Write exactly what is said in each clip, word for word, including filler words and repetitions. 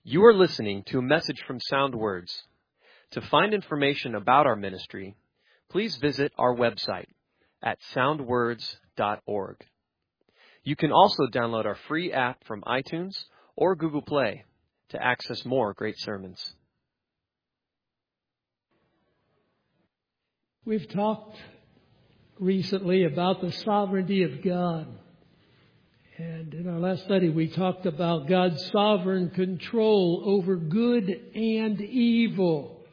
You are listening to a message from Sound Words. To find information about our ministry, please visit our website at sound words dot org. You can also download our free app from iTunes or Google Play to access more great sermons. We've talked recently about the sovereignty of God. And in our last study, we talked about God's sovereign control over good and evil.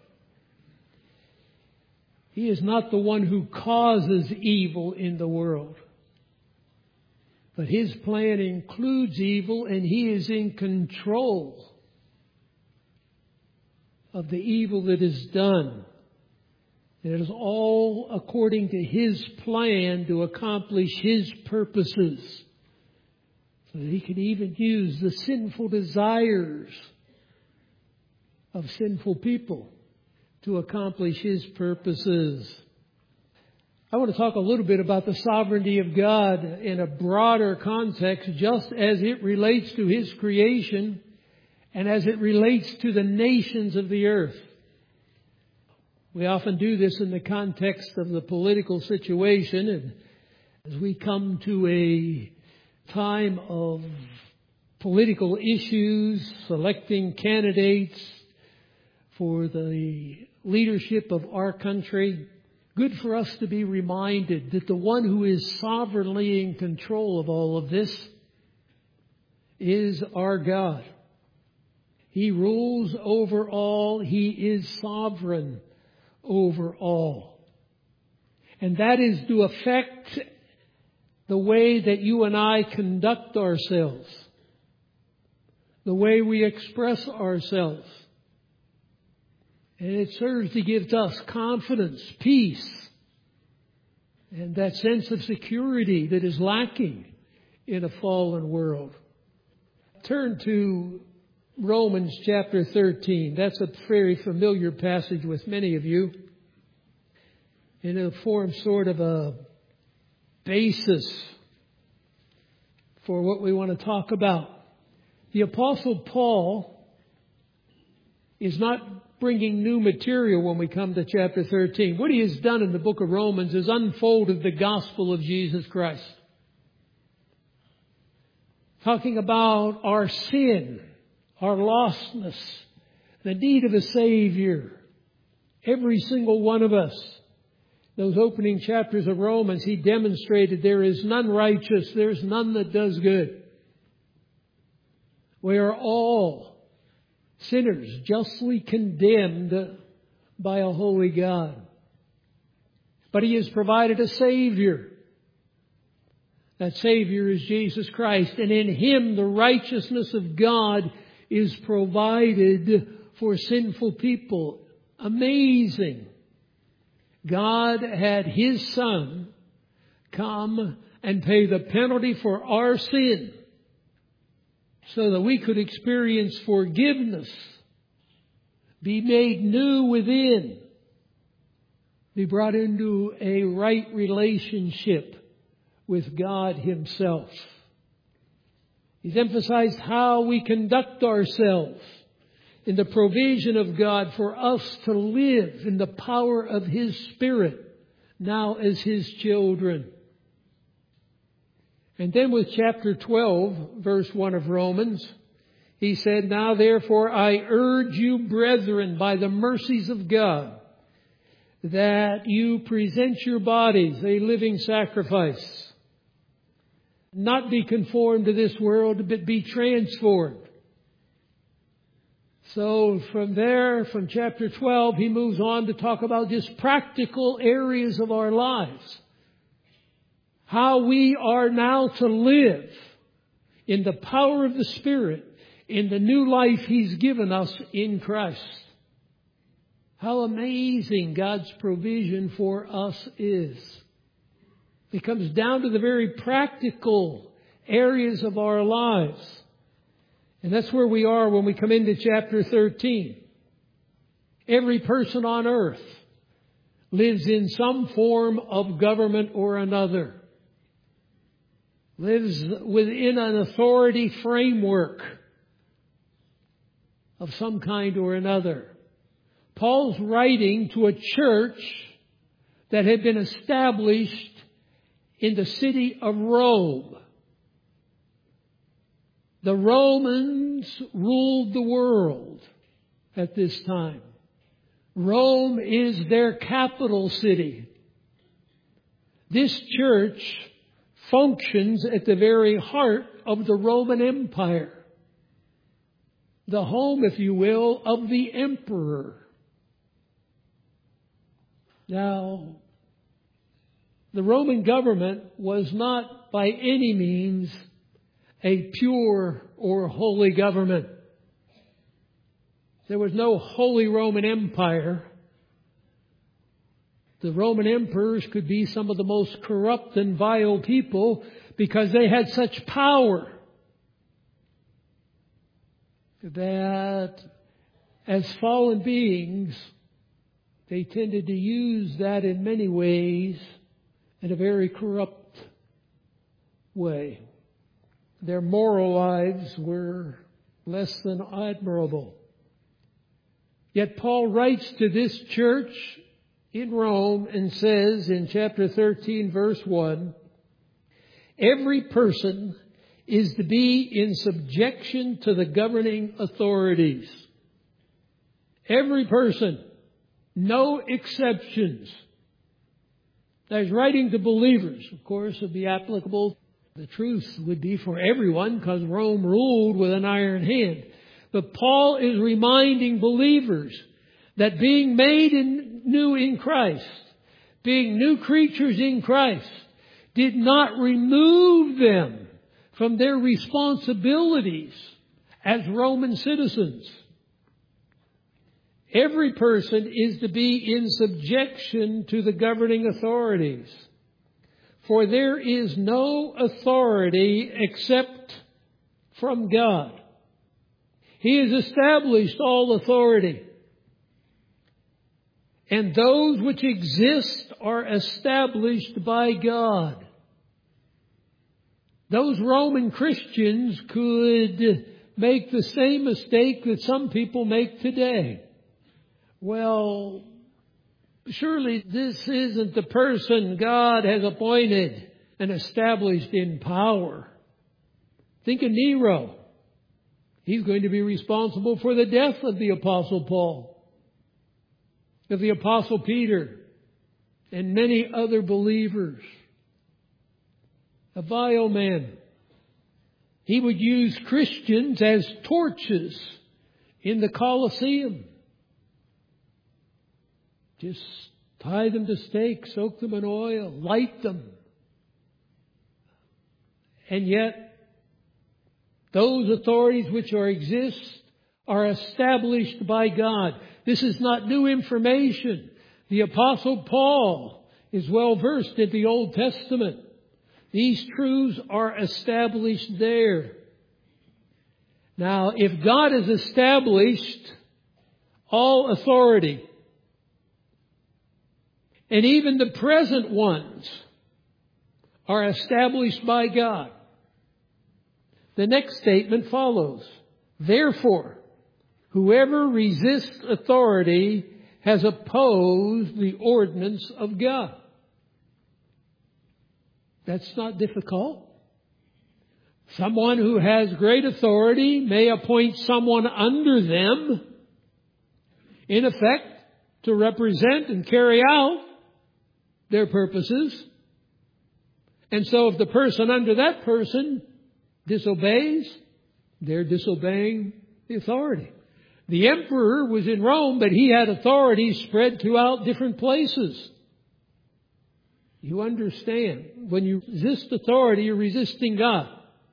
He is not the one who causes evil in the world. But His plan includes evil, and He is in control of the evil that is done. It is all according to His plan to accomplish His purposes. So that He can even use the sinful desires of sinful people to accomplish His purposes. I want to talk a little bit about the sovereignty of God in a broader context, just as it relates to His creation and as it relates to the nations of the earth. We often do this in the context of the political situation, and as we come to a time of political issues, selecting candidates for the leadership of our country, good for us to be reminded that the one who is sovereignly in control of all of this is our God. He rules over all. He is sovereign over all. And that is to affect the way that you and I conduct ourselves, the way we express ourselves. And it serves to give us confidence, peace, and that sense of security that is lacking in a fallen world. Turn to Romans chapter thirteen. That's a very familiar passage with many of you. And it'll form sort of a basis for what we want to talk about. The Apostle Paul is not bringing new material when we come to chapter thirteen. What he has done in the book of Romans is unfolded the gospel of Jesus Christ. Talking about our sin, our lostness, the need of a Savior. Every single one of us. Those opening chapters of Romans, he demonstrated there is none righteous, there's none that does good. We are all sinners, justly condemned by a holy God. But He has provided a Savior. That Savior is Jesus Christ, and in Him the righteousness of God is provided for sinful people. Amazing. God had His Son come and pay the penalty for our sin so that we could experience forgiveness, be made new within, be brought into a right relationship with God Himself. He's emphasized how we conduct ourselves in the provision of God for us to live in the power of His Spirit now as His children. And then with chapter twelve, verse one of Romans, he said, "Now therefore I urge you, brethren, by the mercies of God, that you present your bodies a living sacrifice, not be conformed to this world, but be transformed." So from there, from chapter twelve, he moves on to talk about just practical areas of our lives. How we are now to live in the power of the Spirit, in the new life He's given us in Christ. How amazing God's provision for us is. It comes down to the very practical areas of our lives. And that's where we are when we come into chapter thirteen. Every person on earth lives in some form of government or another. Lives within an authority framework. of some kind or another. Paul's writing to a church that had been established in the city of Rome. The Romans ruled the world at this time. Rome is their capital city. This church functions at the very heart of the Roman Empire. The home, if you will, of the emperor. Now, the Roman government was not by any means a pure or holy government. There was no Holy Roman Empire. The Roman emperors could be some of the most corrupt and vile people because they had such power that as fallen beings, they tended to use that in many ways in a very corrupt way. Their moral lives were less than admirable. Yet Paul writes to this church in Rome and says in chapter thirteen, verse one, every person is to be in subjection to the governing authorities. Every person. No exceptions. Now, he's writing to believers. Of course, it would be applicable. The truth would be for everyone because Rome ruled with an iron hand. But Paul is reminding believers that being made in, new in Christ, being new creatures in Christ, did not remove them from their responsibilities as Roman citizens. Every person is to be in subjection to the governing authorities. For there is no authority except from God. He has established all authority. And those which exist are established by God. Those Roman Christians could make the same mistake that some people make today. Well, surely this isn't the person God has appointed and established in power. Think of Nero. He's going to be responsible for the death of the Apostle Paul, of the Apostle Peter, and many other believers. A vile man. He would use Christians as torches in the Colosseum. Just tie them to stakes, soak them in oil, light them. And yet, those authorities which are exist are established by God. This is not new information. The Apostle Paul is well versed in the Old Testament. These truths are established there. Now, if God has established all authority, and even the present ones are established by God, the next statement follows. Therefore, whoever resists authority has opposed the ordinance of God. That's not difficult. Someone who has great authority may appoint someone under them, in effect, to represent and carry out their purposes. And so if the person under that person disobeys, they're disobeying the authority. The emperor was in Rome, but he had authority spread throughout different places. You understand, when you resist authority, you're resisting God.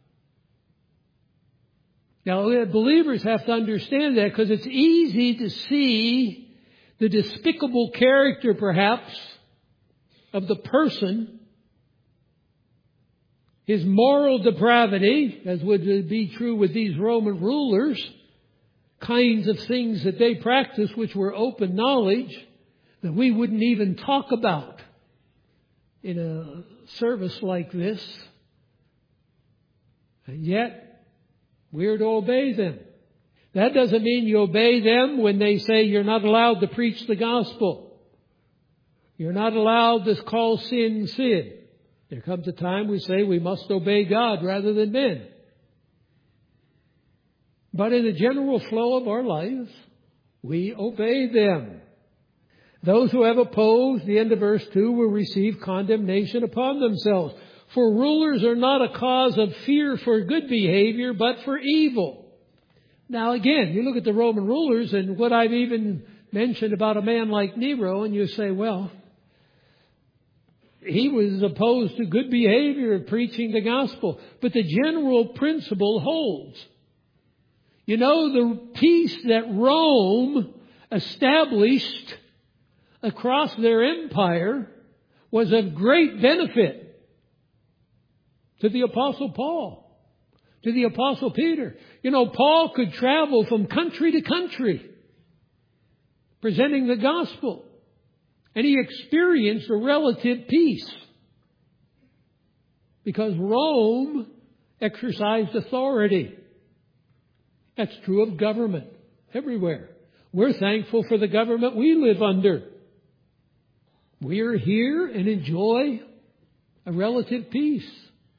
Now, believers have to understand that because it's easy to see the despicable character, perhaps, of the person, his moral depravity, as would be true with these Roman rulers, kinds of things that they practiced which were open knowledge that we wouldn't even talk about in a service like this. And yet, we're to obey them. That doesn't mean you obey them when they say you're not allowed to preach the gospel. You're not allowed to call sin sin. There comes a time we say we must obey God rather than men. But in the general flow of our lives, we obey them. Those who have opposed, the end of verse two, will receive condemnation upon themselves. For rulers are not a cause of fear for good behavior, but for evil. Now again, you look at the Roman rulers and what I've even mentioned about a man like Nero, and you say, well, he was opposed to good behavior of preaching the gospel. But the general principle holds. You know, the peace that Rome established across their empire was of great benefit to the Apostle Paul, to the Apostle Peter. You know, Paul could travel from country to country presenting the gospel. And he experienced a relative peace because Rome exercised authority. That's true of government everywhere. We're thankful for the government we live under. We are here and enjoy a relative peace,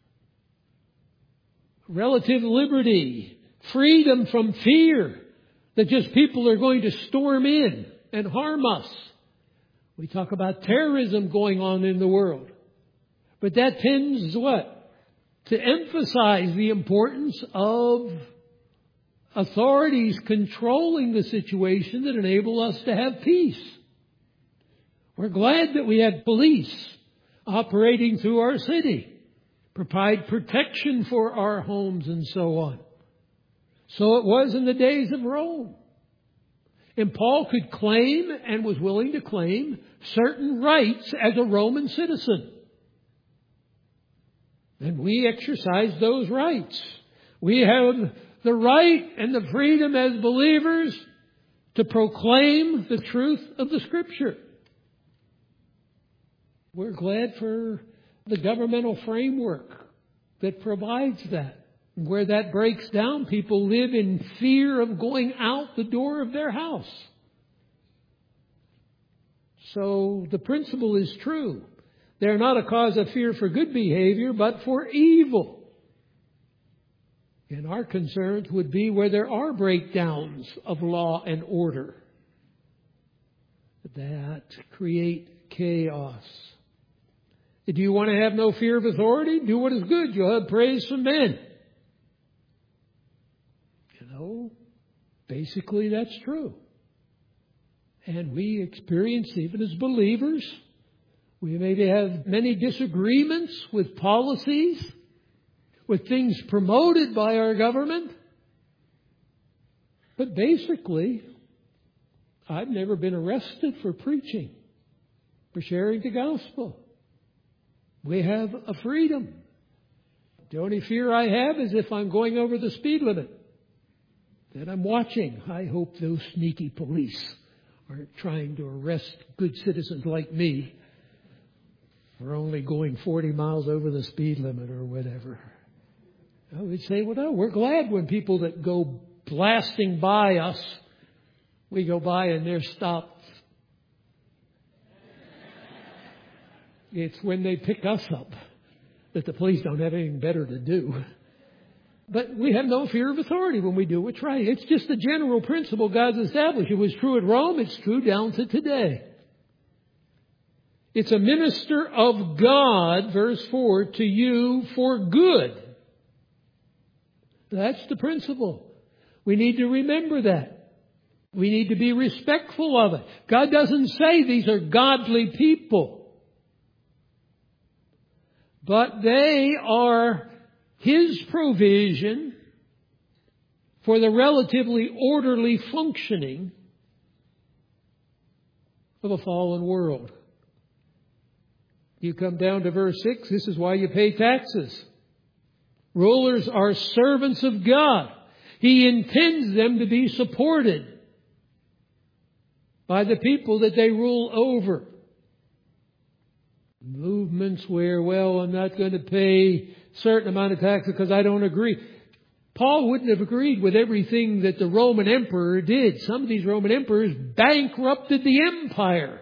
relative liberty, freedom from fear that just people are going to storm in and harm us. We talk about terrorism going on in the world. But that tends what? To emphasize the importance of authorities controlling the situation that enable us to have peace. We're glad that we have police operating through our city, provide protection for our homes and so on. So it was in the days of Rome. And Paul could claim and was willing to claim certain rights as a Roman citizen. And we exercise those rights. We have the right and the freedom as believers to proclaim the truth of the Scripture. We're glad for the governmental framework that provides that. Where that breaks down, people live in fear of going out the door of their house. So the principle is true. They're not a cause of fear for good behavior, but for evil. And our concerns would be where there are breakdowns of law and order that create chaos. Do you want to have no fear of authority? Do what is good. You'll have praise from men. You know, basically that's true. And we experience, even as believers, we maybe have many disagreements with policies, with things promoted by our government. But basically, I've never been arrested for preaching, for sharing the gospel. We have a freedom. The only fear I have is if I'm going over the speed limit. Then I'm watching. I hope those sneaky police aren't trying to arrest good citizens like me for only going forty miles over the speed limit or whatever. I would say, well, no, we're glad when people that go blasting by us, we go by and they're stopped. It's when they pick us up that the police don't have anything better to do. But we have no fear of authority when we do what's right. It's just the general principle God's established. It was true at Rome. It's true down to today. It's a minister of God, verse four, to you for good. That's the principle. We need to remember that. We need to be respectful of it. God doesn't say these are godly people. But they are His provision for the relatively orderly functioning of a fallen world. You come down to verse six, this is why you pay taxes. Rulers are servants of God. He intends them to be supported by the people that they rule over. Movements where, well, I'm not going to pay a certain amount of taxes because I don't agree. Paul wouldn't have agreed with everything that the Roman emperor did. Some of these Roman emperors bankrupted the empire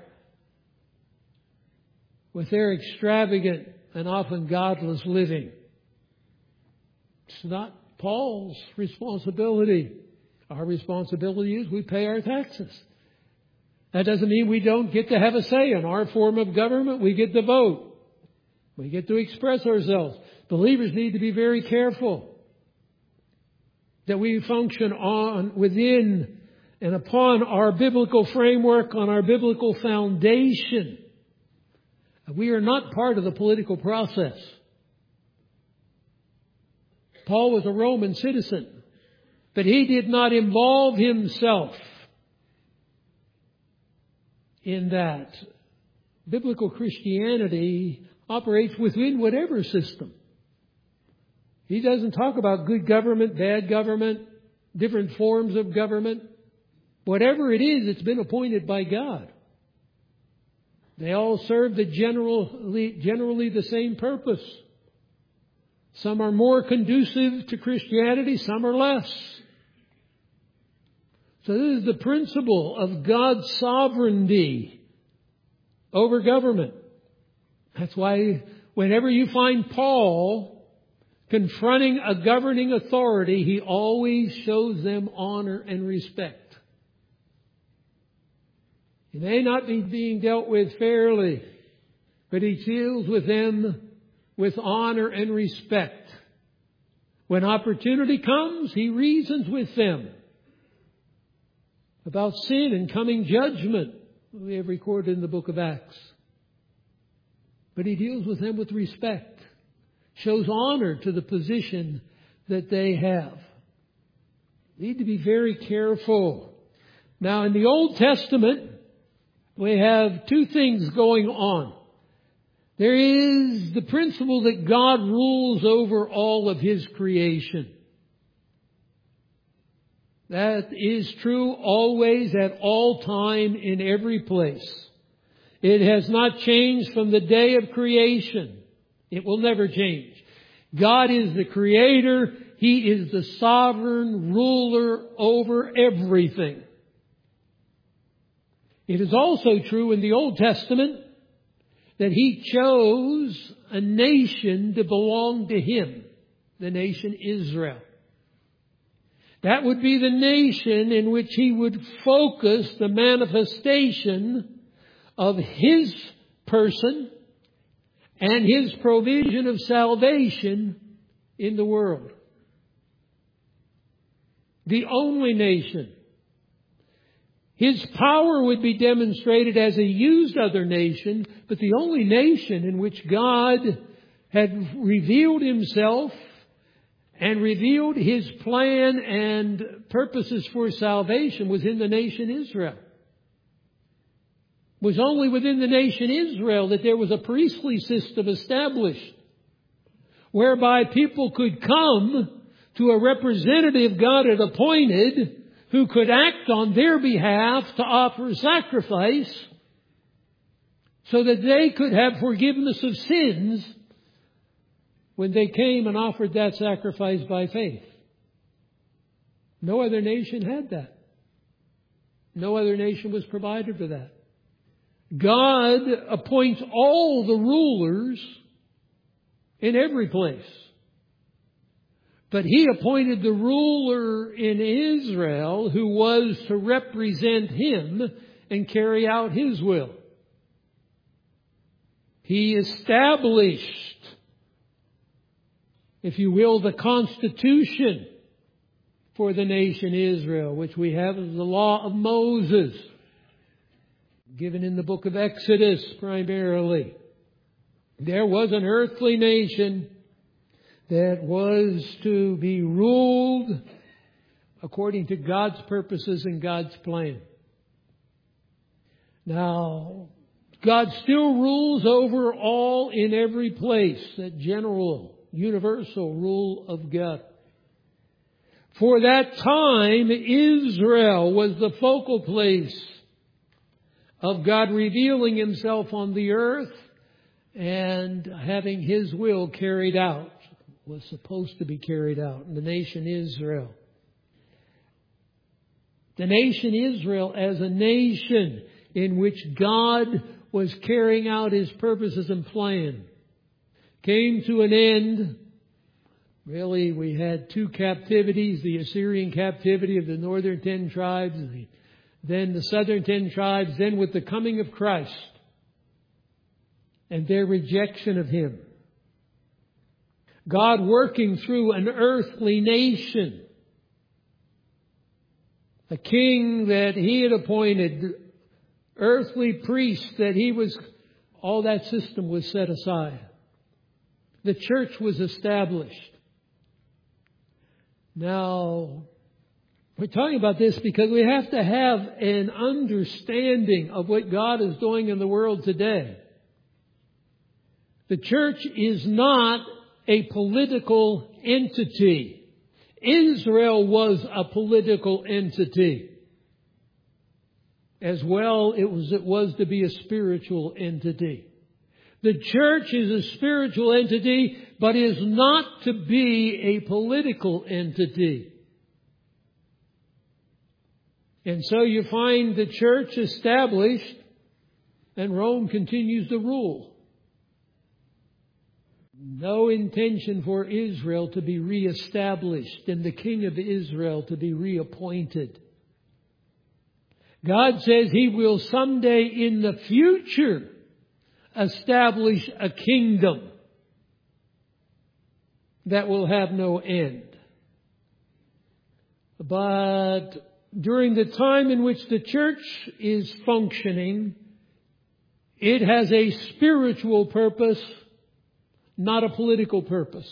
with their extravagant and often godless living. It's not Paul's responsibility. Our responsibility is we pay our taxes. That doesn't mean we don't get to have a say in our form of government. We get to vote. We get to express ourselves. Believers need to be very careful that we function on, within, and upon our biblical framework, on our biblical foundation. We are not part of the political process. Paul was a Roman citizen, but he did not involve himself in that. Biblical Christianity operates within whatever system. He doesn't talk about good government, bad government, different forms of government. Whatever it is, it's been appointed by God. They all serve the generally, generally the same purpose. Some are more conducive to Christianity, some are less. So this is the principle of God's sovereignty over government. That's why whenever you find Paul confronting a governing authority, he always shows them honor and respect. He may not be being dealt with fairly, but he deals with them with honor and respect. When opportunity comes, he reasons with them about sin and coming judgment. We have recorded in the book of Acts. But he deals with them with respect. Shows honor to the position that they have. Need to be very careful. Now, in the Old Testament, we have two things going on. There is the principle that God rules over all of His creation. That is true always, at all time, in every place. It has not changed from the day of creation. It will never change. God is the Creator. He is the sovereign ruler over everything. It is also true in the Old Testament that He chose a nation to belong to Him, the nation Israel. That would be the nation in which He would focus the manifestation of His person and His provision of salvation in the world. The only nation. His power would be demonstrated as He used other nations, but the only nation in which God had revealed Himself and revealed His plan and purposes for salvation was in the nation Israel. It was only within the nation Israel that there was a priestly system established whereby people could come to a representative God had appointed who could act on their behalf to offer sacrifice so that they could have forgiveness of sins when they came and offered that sacrifice by faith. No other nation had that. No other nation was provided for that. God appoints all the rulers in every place. But He appointed the ruler in Israel who was to represent Him and carry out His will. He established, if you will, the constitution for the nation Israel, which we have as the law of Moses, given in the book of Exodus primarily. There was an earthly nation that was to be ruled according to God's purposes and God's plan. Now, God still rules over all in every place, that general, universal rule of God. For that time, Israel was the focal place of God revealing Himself on the earth and having His will carried out. was supposed to be carried out, and the nation Israel. The nation Israel as a nation in which God was carrying out His purposes and plan came to an end. Really, we had two captivities, the Assyrian captivity of the northern ten tribes, then the southern ten tribes, then with the coming of Christ and their rejection of Him. God working through an earthly nation, a king that He had appointed, earthly priests that He was, all that system was set aside. The church was established. Now, we're talking about this because we have to have an understanding of what God is doing in the world today. The church is not a political entity. Israel was a political entity. As well, it was, it was to be a spiritual entity. The church is a spiritual entity, but is not to be a political entity. And so you find the church established, and Rome continues to rule. No intention for Israel to be reestablished and the king of Israel to be reappointed. God says He will someday in the future establish a kingdom that will have no end. But during the time in which the church is functioning, it has a spiritual purpose, not a political purpose.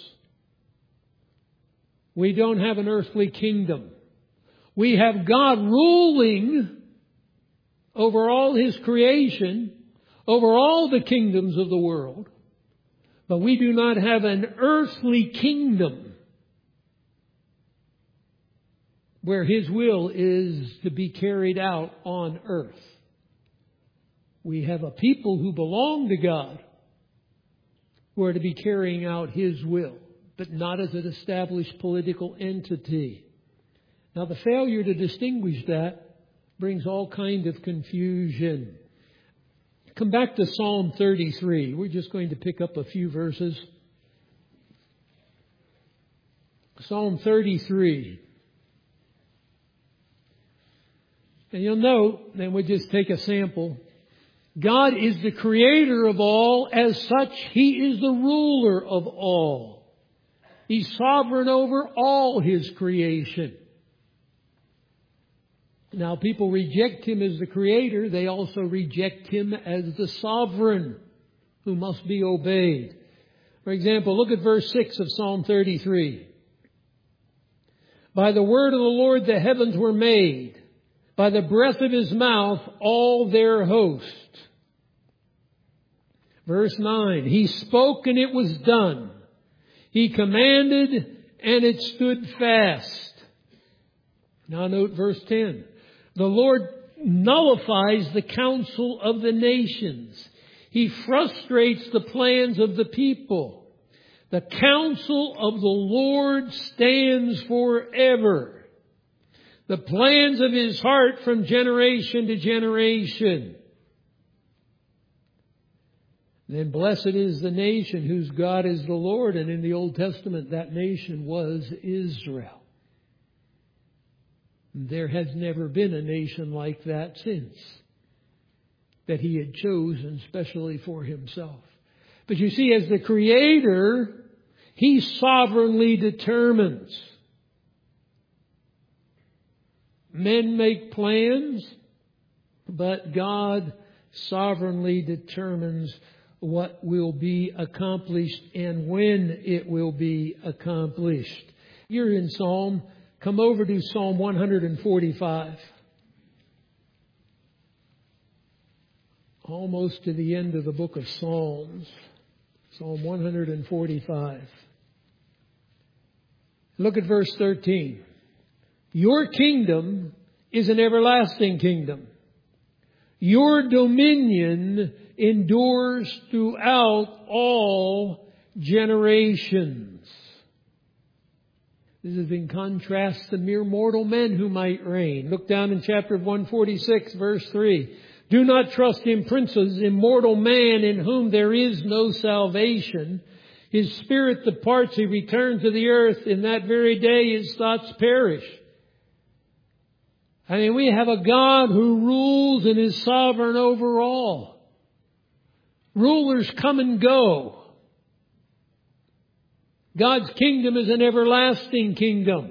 We don't have an earthly kingdom. We have God ruling over all His creation, over all the kingdoms of the world. But we do not have an earthly kingdom where His will is to be carried out on earth. We have a people who belong to God who are to be carrying out His will, but not as an established political entity. Now, the failure to distinguish that brings all kind of confusion. Come back to Psalm thirty-three. We're just going to pick up a few verses. Psalm thirty-three. And you'll note, and we'll just take a sample. God is the creator of all. As such, He is the ruler of all. He's sovereign over all His creation. Now, people reject Him as the creator. They also reject Him as the sovereign who must be obeyed. For example, look at verse six of Psalm thirty-three. By the word of the Lord the heavens were made, by the breath of His mouth all their host. Verse nine, He spoke and it was done. He commanded and it stood fast. Now note verse ten. The Lord nullifies the counsel of the nations. He frustrates the plans of the people. The counsel of the Lord stands forever. The plans of His heart from generation to generation. Then blessed is the nation whose God is the Lord. And in the Old Testament, that nation was Israel. There has never been a nation like that since, that He had chosen specially for Himself. But you see, as the Creator, He sovereignly determines. Men make plans, but God sovereignly determines what will be accomplished and when it will be accomplished. You're in Psalm. Come over to Psalm one forty-five. Almost to the end of the book of Psalms. Psalm one forty-five. Look at verse thirteen. Your kingdom is an everlasting kingdom. Your dominion endures throughout all generations. This is in contrast to mere mortal men who might reign. Look down in chapter one forty-six, verse three. Do not trust in princes, in mortal man in whom there is no salvation. His spirit departs, he returns to the earth. In that very day his thoughts perish. I mean, we have a God who rules and is sovereign over all. Rulers come and go. God's kingdom is an everlasting kingdom.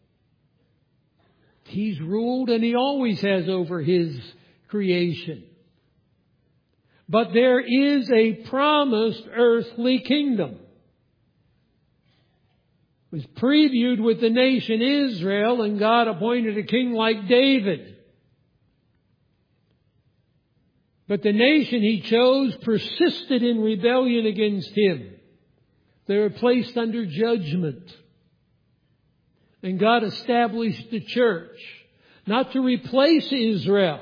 He's ruled and He always has over His creation. But there is a promised earthly kingdom. It was previewed with the nation Israel, and God appointed a king like David. But the nation He chose persisted in rebellion against Him. They were placed under judgment. And God established the church, not to replace Israel,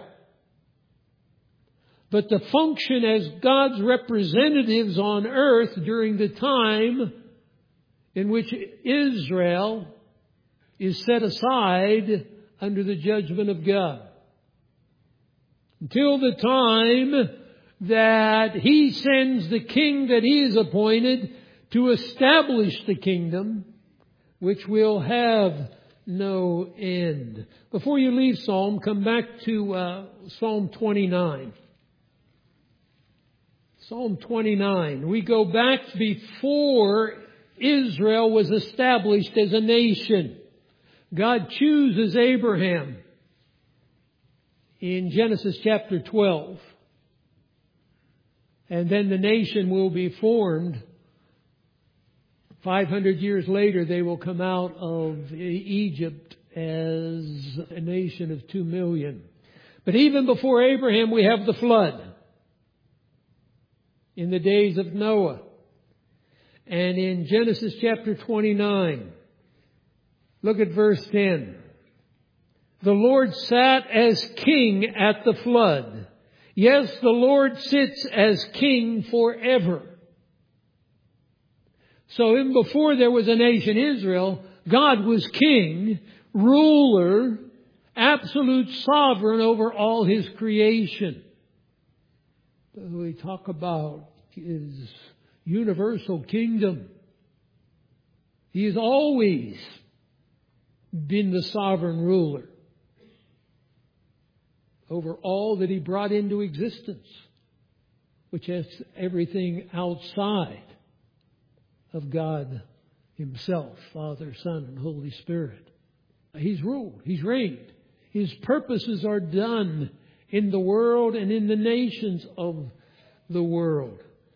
but to function as God's representatives on earth during the time in which Israel is set aside under the judgment of God. Until the time that He sends the king that He has appointed to establish the kingdom, which will have no end. Before you leave Psalm, come back to uh, Psalm twenty-nine. Psalm twenty-nine. We go back before Israel was established as a nation. God chooses Abraham in Genesis chapter twelve. And then the nation will be formed. five hundred years later, they will come out of Egypt as a nation of two million. But even before Abraham, we have the flood in the days of Noah. And in Genesis chapter twenty-nine, look at verse ten. The Lord sat as king at the flood. Yes, the Lord sits as king forever. So even before there was a nation Israel, God was king, ruler, absolute sovereign over all His creation. We talk about His universal kingdom. He has always been the sovereign ruler over all that He brought into existence, which is everything outside of God Himself, Father, Son, and Holy Spirit. He's ruled. He's reigned. His purposes are done in the world and in the nations of the world.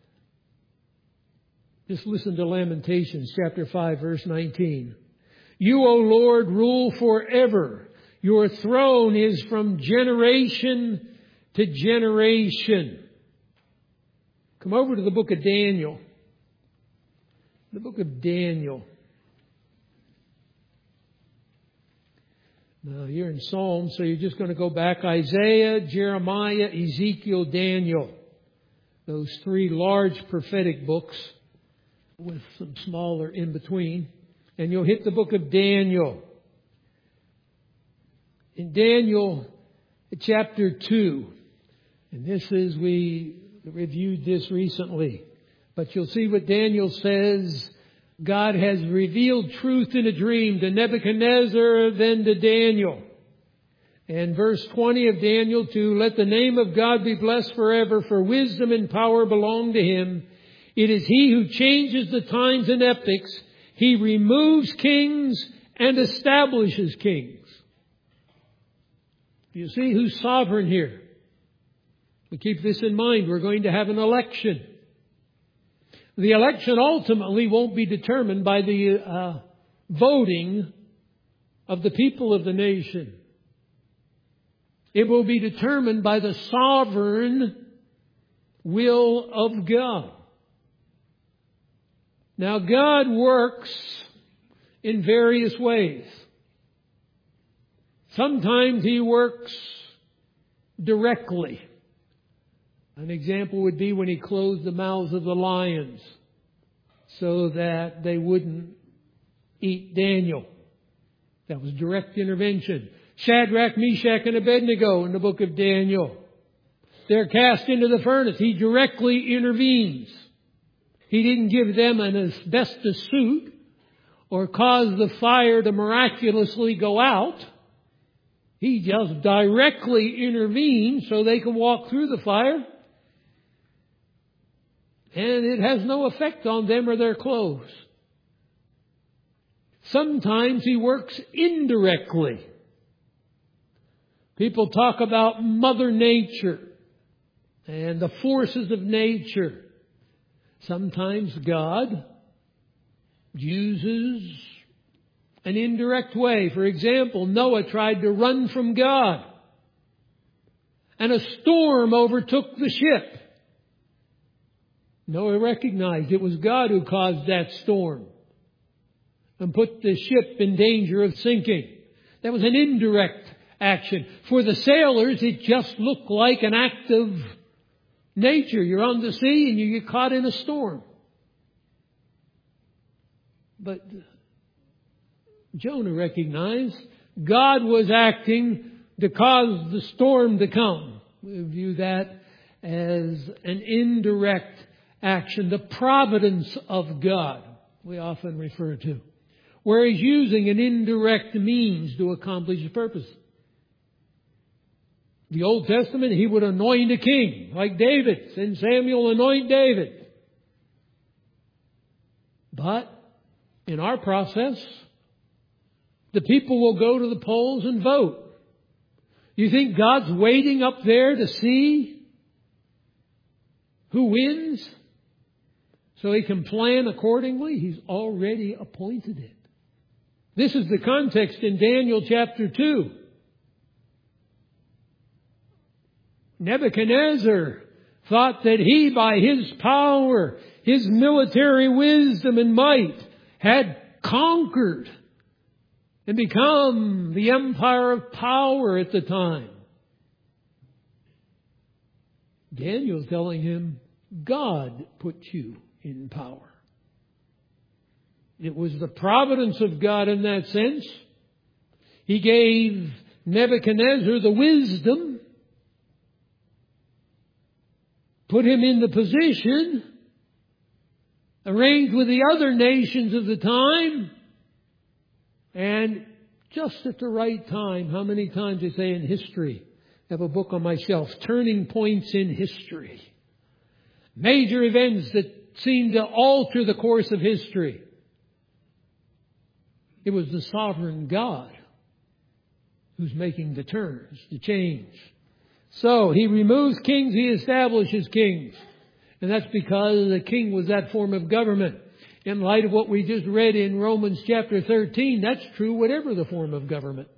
Just listen to Lamentations chapter five, verse nineteen. You, O Lord, rule forever. Your throne is from generation to generation. Come over to the book of Daniel. The book of Daniel. Now, you're in Psalms, so you're just going to go back. Isaiah, Jeremiah, Ezekiel, Daniel. Those three large prophetic books with some smaller in between. And you'll hit the book of Daniel. In Daniel chapter two, and this is, we reviewed this recently, but you'll see what Daniel says. God has revealed truth in a dream to Nebuchadnezzar, then to Daniel. And verse twenty of Daniel two, let the name of God be blessed forever, for wisdom and power belong to Him. It is He who changes the times and epochs. He removes kings and establishes kings. You see who's sovereign here? We keep this in mind. We're going to have an election. The election ultimately won't be determined by the uh, voting of the people of the nation. It will be determined by the sovereign will of God. Now, God works in various ways. Sometimes He works directly. An example would be when He closed the mouths of the lions so that they wouldn't eat Daniel. That was direct intervention. Shadrach, Meshach, and Abednego in the book of Daniel. They're cast into the furnace. He directly intervenes. He didn't give them an asbestos suit or cause the fire to miraculously go out. He just directly intervenes so they can walk through the fire. And it has no effect on them or their clothes. Sometimes He works indirectly. People talk about Mother Nature and the forces of nature. Sometimes God uses an indirect way. For example, Noah tried to run from God, and a storm overtook the ship. Noah recognized it was God who caused that storm and put the ship in danger of sinking. That was an indirect action. For the sailors, it just looked like an act of nature. You're on the sea and you get caught in a storm. But Jonah recognized God was acting to cause the storm to come. We view that as an indirect action, the providence of God, we often refer to, where He's using an indirect means to accomplish His purpose. The Old Testament, He would anoint a king, like David. Send Samuel, anoint David. But in our process, the people will go to the polls and vote. You think God's waiting up there to see who wins so He can plan accordingly? He's already appointed it. This is the context in Daniel chapter two. Nebuchadnezzar thought that he, by his power, his military wisdom and might, had conquered and become the empire of power at the time. Daniel's telling him, God put you in power. It was the providence of God in that sense. He gave Nebuchadnezzar the wisdom, put him in the position, arranged with the other nations of the time, and just at the right time. How many times they say in history? I have a book on my shelf, Turning Points in History. Major events that seem to alter the course of history. It was the sovereign God who's making the turns, the change. So He removes kings, He establishes kings. And that's because the king was that form of government. In light of what we just read in Romans chapter thirteen, that's true whatever the form of government.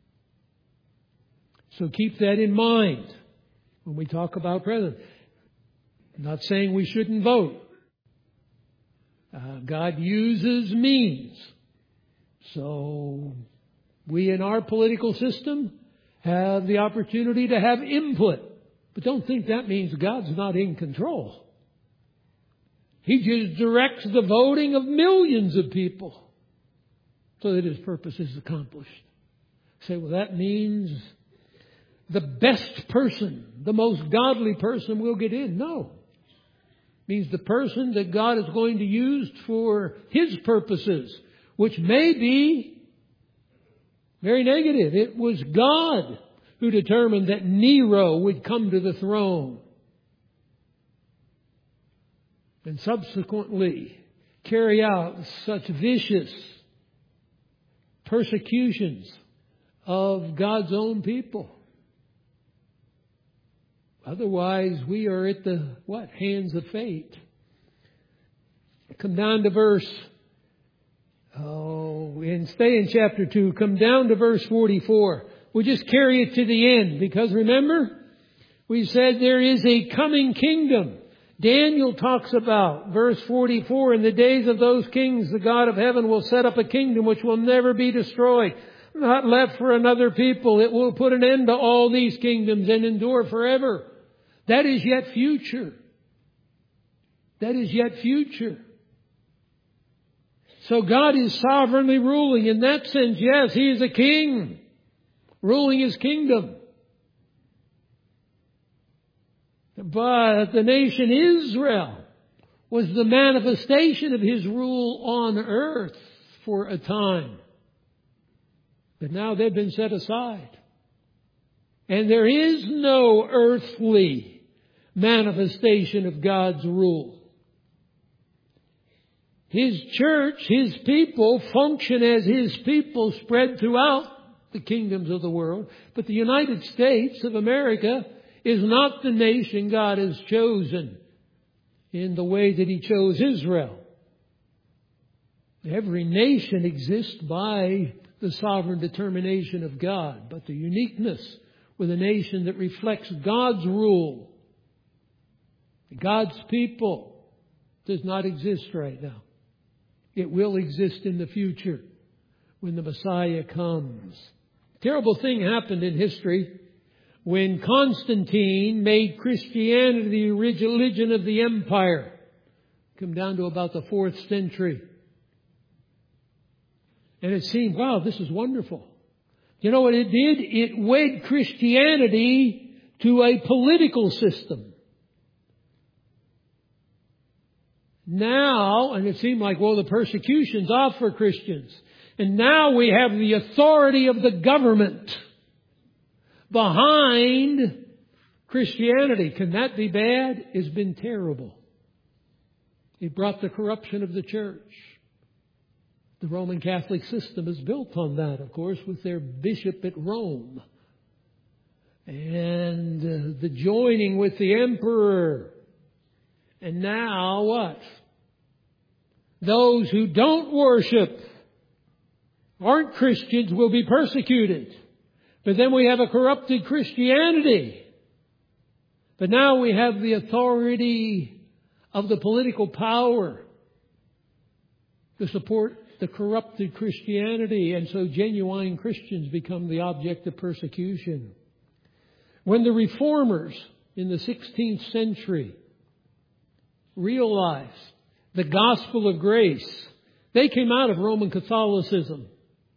So keep that in mind when we talk about president. I'm not saying we shouldn't vote. Uh, God uses means. So we in our political system have the opportunity to have input. But don't think that means God's not in control. He just directs the voting of millions of people so that His purpose is accomplished. Say, well, that means the best person, the most godly person will get in. No. It means the person that God is going to use for His purposes, which may be very negative. It was God who determined that Nero would come to the throne and subsequently carry out such vicious persecutions of God's own people. Otherwise, we are at the, what, hands of fate. Come down to verse, oh, and stay in chapter two. Come down to verse forty-four. We'll just carry it to the end because remember, we said there is a coming kingdom. Daniel talks about, verse forty-four, in the days of those kings, the God of heaven will set up a kingdom which will never be destroyed, not left for another people. It will put an end to all these kingdoms and endure forever. That is yet future. That is yet future. So God is sovereignly ruling. In that sense, yes, He is a king, ruling His kingdom. But the nation Israel was the manifestation of His rule on earth for a time. But now they've been set aside. And there is no earthly manifestation of God's rule. His church, His people, function as His people spread throughout the kingdoms of the world. But the United States of America is not the nation God has chosen in the way that He chose Israel. Every nation exists by the sovereign determination of God, but the uniqueness with a nation that reflects God's rule, God's people, does not exist right now. It will exist in the future when the Messiah comes. A terrible thing happened in history when Constantine made Christianity the religion of the empire. Come down to about the fourth century. And it seemed, wow, this is wonderful. You know what it did? It wed Christianity to a political system. Now, and it seemed like, well, the persecution's off for Christians. And now we have the authority of the government behind Christianity. Can that be bad? It's been terrible. It brought the corruption of the church. The Roman Catholic system is built on that, of course, with their bishop at Rome. And uh, the joining with the emperor. And now what? Those who don't worship, aren't Christians, will be persecuted. But then we have a corrupted Christianity. But now we have the authority of the political power to support the corrupted Christianity, and so genuine Christians become the object of persecution. When the reformers in the sixteenth century realized the gospel of grace, they came out of Roman Catholicism.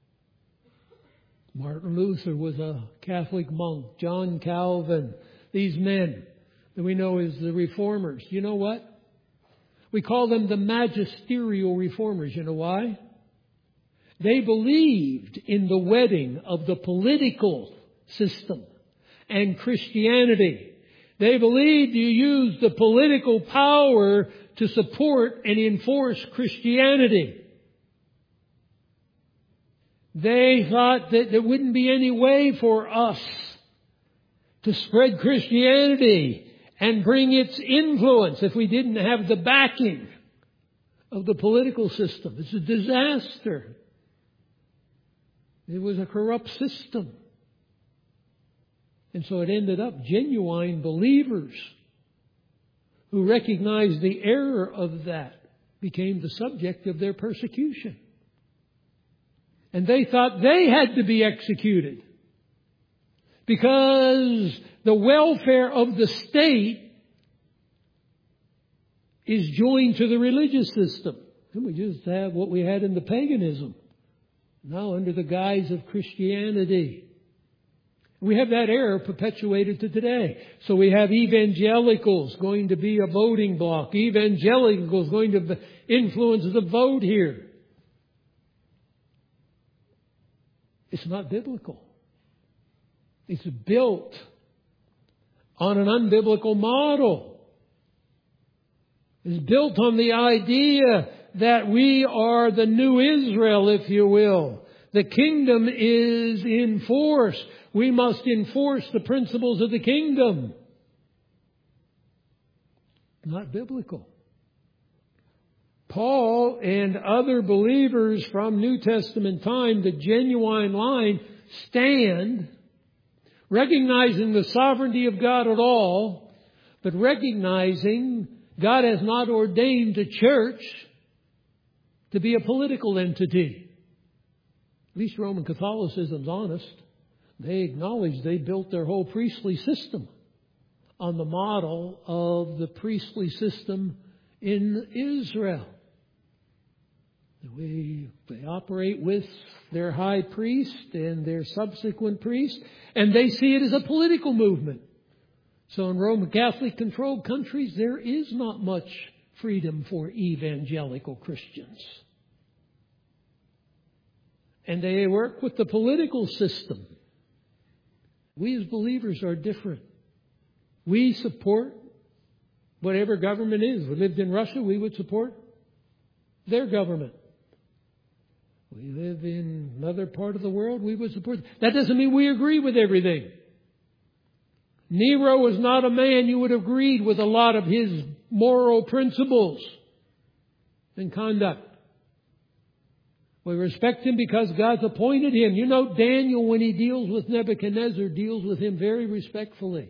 Martin Luther was a Catholic monk. John Calvin, these men that we know as the reformers. You know what? We call them the magisterial reformers. You know why? They believed in the wedding of the political system and Christianity. They believed you use the political power to support and enforce Christianity. They thought that there wouldn't be any way for us to spread Christianity and bring its influence if we didn't have the backing of the political system. It's a disaster. It was a corrupt system. And so it ended up genuine believers who recognized the error of that became the subject of their persecution. And they thought they had to be executed because the welfare of the state is joined to the religious system. And we just have what we had in the paganism, now under the guise of Christianity. We have that error perpetuated to today. So we have evangelicals going to be a voting bloc. Evangelicals going to influence the vote here. It's not biblical. It's built on an unbiblical model. It's built on the idea that we are the new Israel, if you will. The kingdom is in force. We must enforce the principles of the kingdom. Not biblical. Paul and other believers from New Testament time, the genuine line, stand recognizing the sovereignty of God at all, but recognizing God has not ordained the church to be a political entity. At least Roman Catholicism's honest. They acknowledge they built their whole priestly system on the model of the priestly system in Israel. We, they operate with their high priest and their subsequent priest, and they see it as a political movement. So in Roman Catholic controlled countries, there is not much freedom for evangelical Christians. And they work with the political system. We as believers are different. We support whatever government is. If we lived in Russia, we would support their government. We live in another part of the world, we would support. That doesn't mean we agree with everything. Nero was not a man you would have agreed with a lot of his moral principles and conduct. We respect him because God's appointed him. You know, Daniel, when he deals with Nebuchadnezzar, deals with him very respectfully.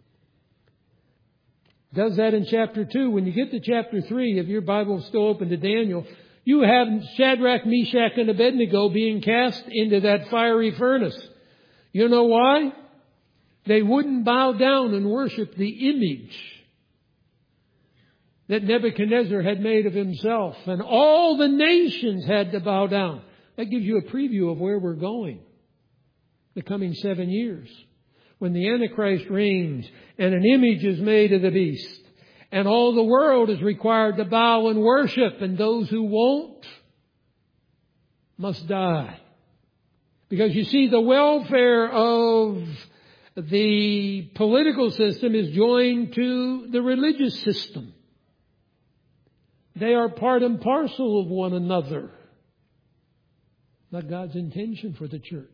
Does that in chapter two. When you get to chapter three, if your Bible is still open to Daniel, you have Shadrach, Meshach, and Abednego being cast into that fiery furnace. You know why? They wouldn't bow down and worship the image that Nebuchadnezzar had made of himself. And all the nations had to bow down. That gives you a preview of where we're going the coming seven years. When the Antichrist reigns and an image is made of the beast. And all the world is required to bow and worship. And those who won't must die. Because you see, the welfare of the political system is joined to the religious system. They are part and parcel of one another. Not God's intention for the church.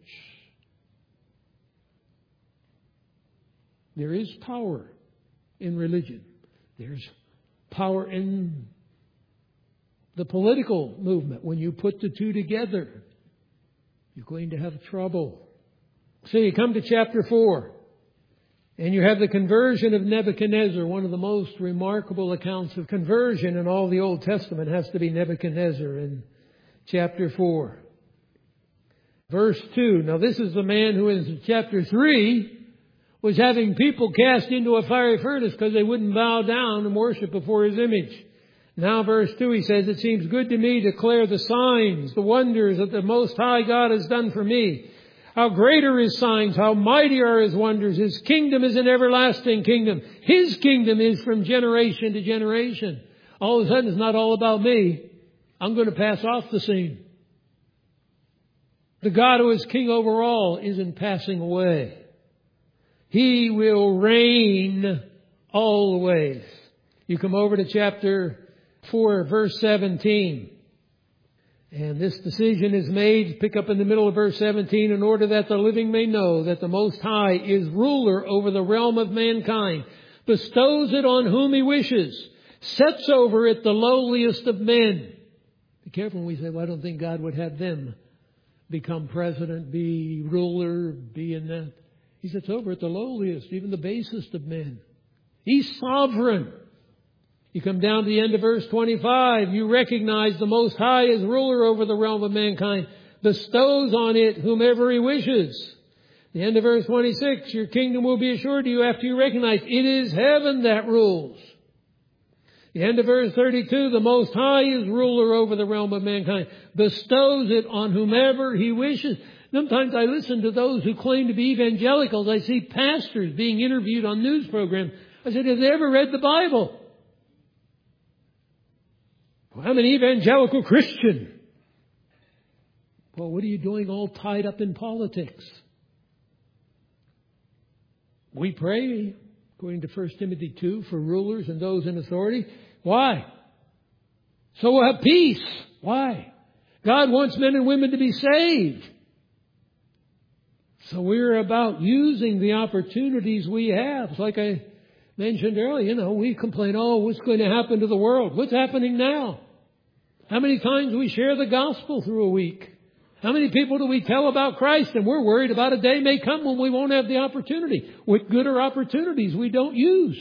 There is power in religion. There's power in the political movement. When you put the two together, you're going to have trouble. So you come to chapter four. And you have the conversion of Nebuchadnezzar. One of the most remarkable accounts of conversion in all the Old Testament has to be Nebuchadnezzar in chapter four. Verse two. Now this is the man who in chapter three was having people cast into a fiery furnace because they wouldn't bow down and worship before his image. Now verse two, he says, "It seems good to me to declare the signs, the wonders that the Most High God has done for me. How great are His signs, how mighty are His wonders. His kingdom is an everlasting kingdom. His kingdom is from generation to generation." All of a sudden, it's not all about me. I'm going to pass off the scene. The God who is king over all isn't passing away. He will reign always. You come over to chapter four, verse seventeen. And this decision is made, pick up in the middle of verse seventeen, "In order that the living may know that the Most High is ruler over the realm of mankind, bestows it on whom He wishes, sets over it the lowliest of men." Be careful when we say, well, I don't think God would have them become president, be ruler, be in that. He sets over it the lowliest, even the basest of men. He's sovereign. You come down to the end of verse twenty-five. "You recognize the Most High as ruler over the realm of mankind, bestows on it whomever He wishes." The end of verse twenty-six. "Your kingdom will be assured to you after you recognize it is heaven that rules." The end of verse thirty-two. "The Most High is ruler over the realm of mankind, bestows it on whomever He wishes." Sometimes I listen to those who claim to be evangelicals. I see pastors being interviewed on news programs. I said, have they ever read the Bible? Well, I'm an evangelical Christian. Well, what are you doing all tied up in politics? We pray, according to First Timothy two, for rulers and those in authority. Why? So we'll have peace. Why? God wants men and women to be saved. So we're about using the opportunities we have. It's like I mentioned earlier, you know, we complain, oh, what's going to happen to the world? What's happening now? How many times do we share the gospel through a week? How many people do we tell about Christ? And we're worried about a day may come when we won't have the opportunity. What good are opportunities we don't use?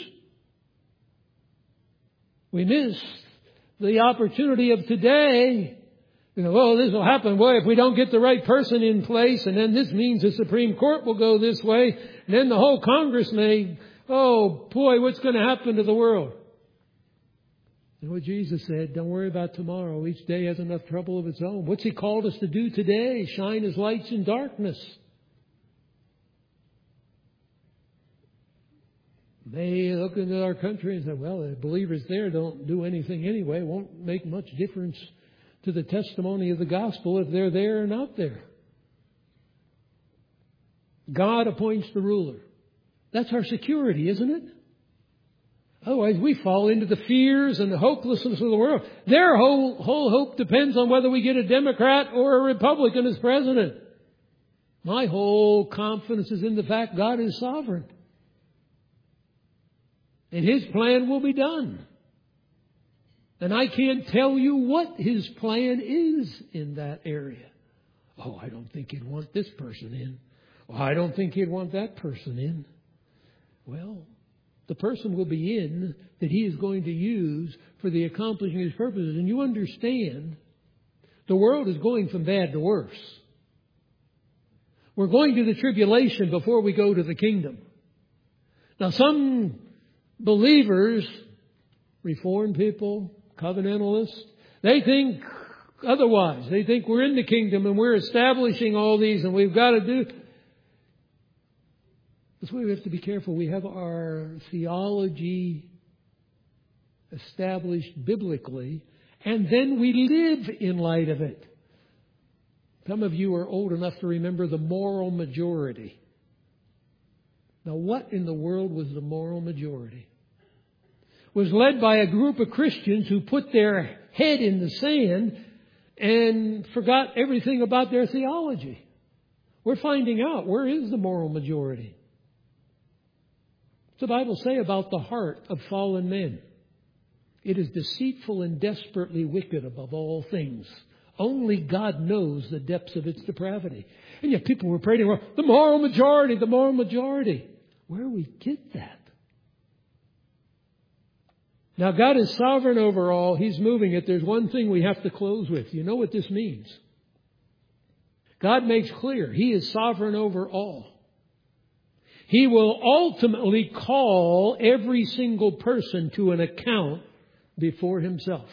We miss the opportunity of today. You know, oh, this will happen. Boy, if we don't get the right person in place, and then this means the Supreme Court will go this way, and then the whole Congress may, oh, boy, what's going to happen to the world? You know what Jesus said? Don't worry about tomorrow. Each day has enough trouble of its own. What's He called us to do today? Shine as lights in darkness. They look into our country and say, well, the believers there don't do anything anyway. It won't make much difference to the testimony of the gospel if they're there or not there. God appoints the ruler. That's our security, isn't it? Otherwise, we fall into the fears and the hopelessness of the world. Their whole, whole hope depends on whether we get a Democrat or a Republican as president. My whole confidence is in the fact God is sovereign. And His plan will be done. And I can't tell you what His plan is in that area. Oh, I don't think He'd want this person in. Well, I don't think He'd want that person in. Well, the person will be in that He is going to use for the accomplishing His purposes. And you understand, the world is going from bad to worse. We're going to the tribulation before we go to the kingdom. Now, some believers, Reformed people, covenantalists, they think otherwise. They think we're in the kingdom and we're establishing all these and we've got to do. That's why we have to be careful. We have our theology established biblically, and then we live in light of it. Some of you are old enough to remember the moral majority. Now, what in the world was the moral majority? It was led by a group of Christians who put their head in the sand and forgot everything about their theology. We're finding out, where is the moral majority? What's the Bible say about the heart of fallen men? It is deceitful and desperately wicked above all things. Only God knows the depths of its depravity. And yet people were praying, well, the moral majority, the moral majority. Where do we get that? Now, God is sovereign over all. He's moving it. There's one thing we have to close with. You know what this means? God makes clear He is sovereign over all. He will ultimately call every single person to an account before Himself.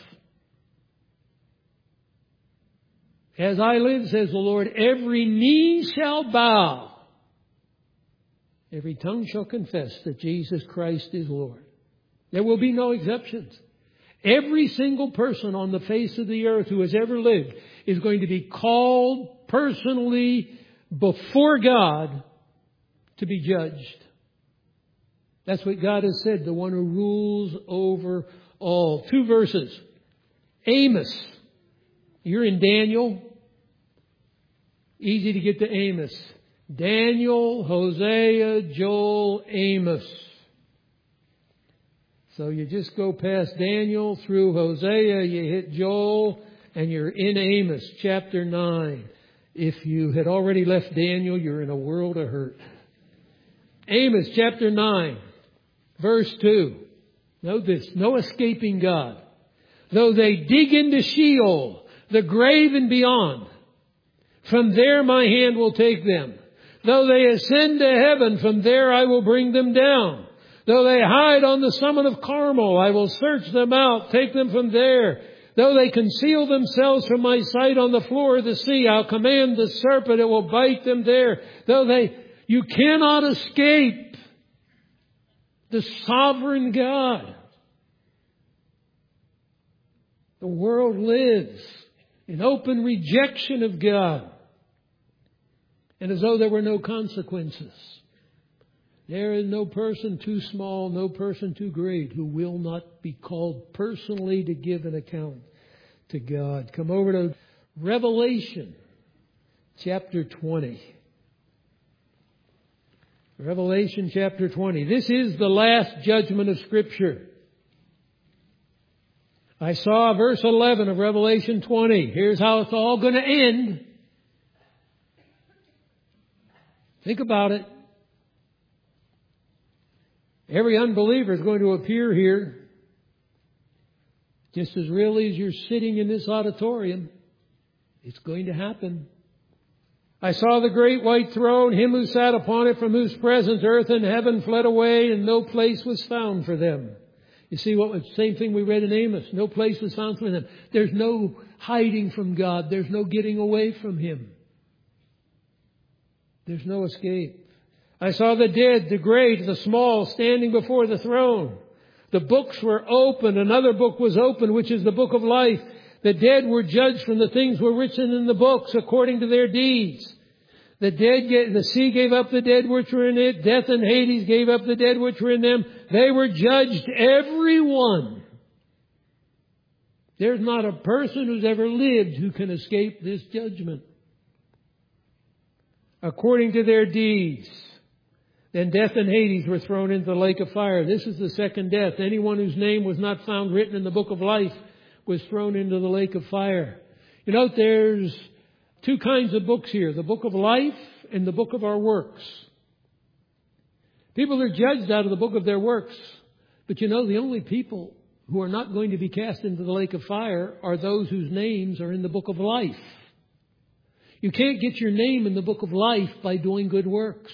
As I live, says the Lord, every knee shall bow. Every tongue shall confess that Jesus Christ is Lord. There will be no exceptions. Every single person on the face of the earth who has ever lived is going to be called personally before God to be judged. That's what God has said, the one who rules over all. Two verses. Amos. You're in Daniel. Easy to get to Amos. Daniel, Hosea, Joel, Amos. So you just go past Daniel through Hosea, you hit Joel, and you're in Amos chapter nine. If you had already left Daniel, you're in a world of hurt. Amos chapter nine, verse two. Note this, no escaping God. Though they dig into Sheol, the grave and beyond, from there my hand will take them. Though they ascend to heaven, from there I will bring them down. Though they hide on the summit of Carmel, I will search them out, take them from there. Though they conceal themselves from my sight on the floor of the sea, I'll command the serpent, it will bite them there. Though they, you cannot escape the sovereign God. The world lives in open rejection of God, and as though there were no consequences. There is no person too small, no person too great who will not be called personally to give an account to God. Come over to Revelation chapter twenty. Revelation chapter twenty. This is the last judgment of Scripture. I saw verse eleven of Revelation twenty. Here's how it's all going to end. Think about it. Every unbeliever is going to appear here, just as really as you're sitting in this auditorium. It's going to happen. I saw the great white throne, Him who sat upon it, from whose presence earth and heaven fled away, and no place was found for them. You see what was the same thing we read in Amos. No place is found for them. There's no hiding from God. There's no getting away from Him. There's no escape. I saw the dead, the great, the small, standing before the throne. The books were opened. Another book was opened, which is the book of life. The dead were judged from the things were written in the books according to their deeds. The dead, the sea gave up the dead which were in it. Death and Hades gave up the dead which were in them. They were judged, every one. There's not a person who's ever lived who can escape this judgment. According to their deeds. Then death and Hades were thrown into the lake of fire. This is the second death. Anyone whose name was not found written in the book of life was thrown into the lake of fire. You know, there's two kinds of books here. The book of life and the book of our works. People are judged out of the book of their works. But you know, the only people who are not going to be cast into the lake of fire are those whose names are in the book of life. You can't get your name in the book of life by doing good works.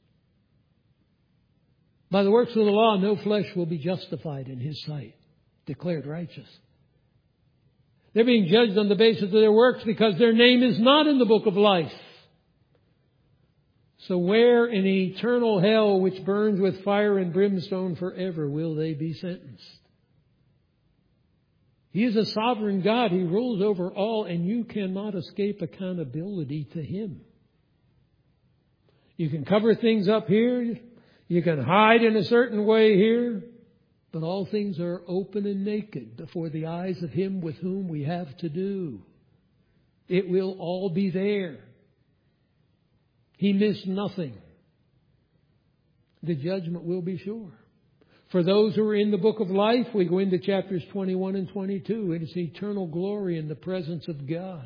By the works of the law, no flesh will be justified in His sight, declared righteous. They're being judged on the basis of their works because their name is not in the book of life. So where in eternal hell which burns with fire and brimstone forever will they be sentenced? He is a sovereign God. He rules over all, and you cannot escape accountability to Him. You can cover things up here. You can hide in a certain way here. But all things are open and naked before the eyes of Him with whom we have to do. It will all be there. He missed nothing. The judgment will be sure. For those who are in the book of life, we go into chapters twenty-one and twenty-two. It is eternal glory in the presence of God.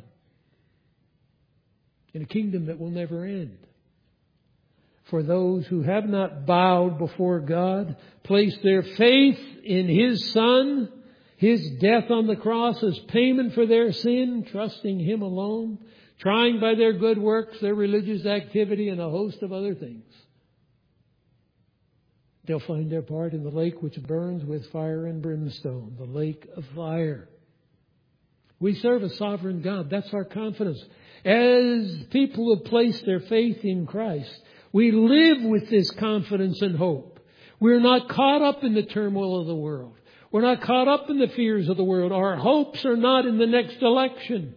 In a kingdom that will never end. For those who have not bowed before God, placed their faith in His Son, His death on the cross as payment for their sin, trusting Him alone, trying by their good works, their religious activity, and a host of other things. They'll find their part in the lake which burns with fire and brimstone, the lake of fire. We serve a sovereign God. That's our confidence. As people have placed their faith in Christ, we live with this confidence and hope. We're not caught up in the turmoil of the world. We're not caught up in the fears of the world. Our hopes are not in the next election.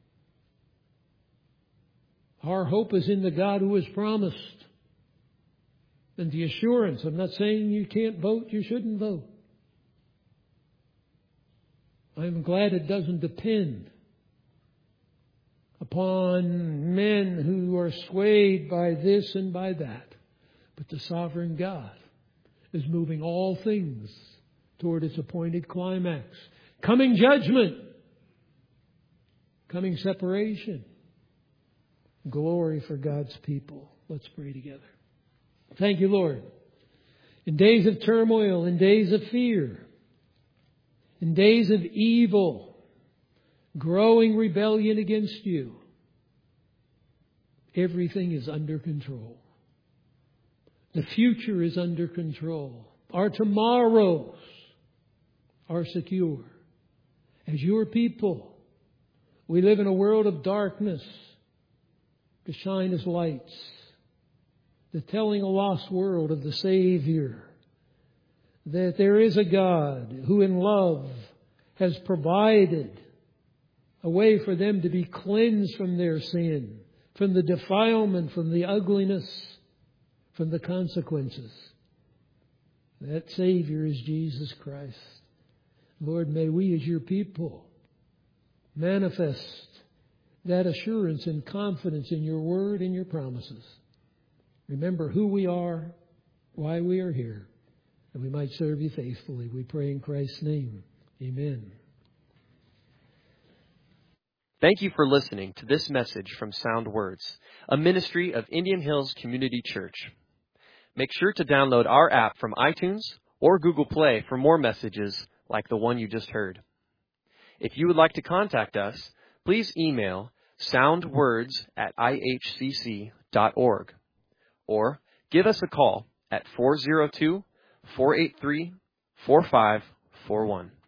Our hope is in the God who has promised. And the assurance, I'm not saying you can't vote, you shouldn't vote. I'm glad it doesn't depend upon men who are swayed by this and by that. But the sovereign God is moving all things toward its appointed climax. Coming judgment. Coming separation. Glory for God's people. Let's pray together. Thank you, Lord. In days of turmoil, in days of fear, in days of evil, growing rebellion against You, everything is under control. The future is under control. Our tomorrows are secure. As Your people, we live in a world of darkness to shine as lights. The telling a lost world of the Savior. That there is a God who in love has provided a way for them to be cleansed from their sin, from the defilement, from the ugliness, from the consequences. That Savior is Jesus Christ. Lord, may we as Your people manifest that assurance and confidence in Your word and Your promises. Remember who we are, why we are here, and we might serve You faithfully. We pray in Christ's name. Amen. Thank you for listening to this message from Sound Words, a ministry of Indian Hills Community Church. Make sure to download our app from iTunes or Google Play for more messages like the one you just heard. If you would like to contact us, please email soundwords at i h c c dot org. Or give us a call at four oh two, four eight three, four five four one.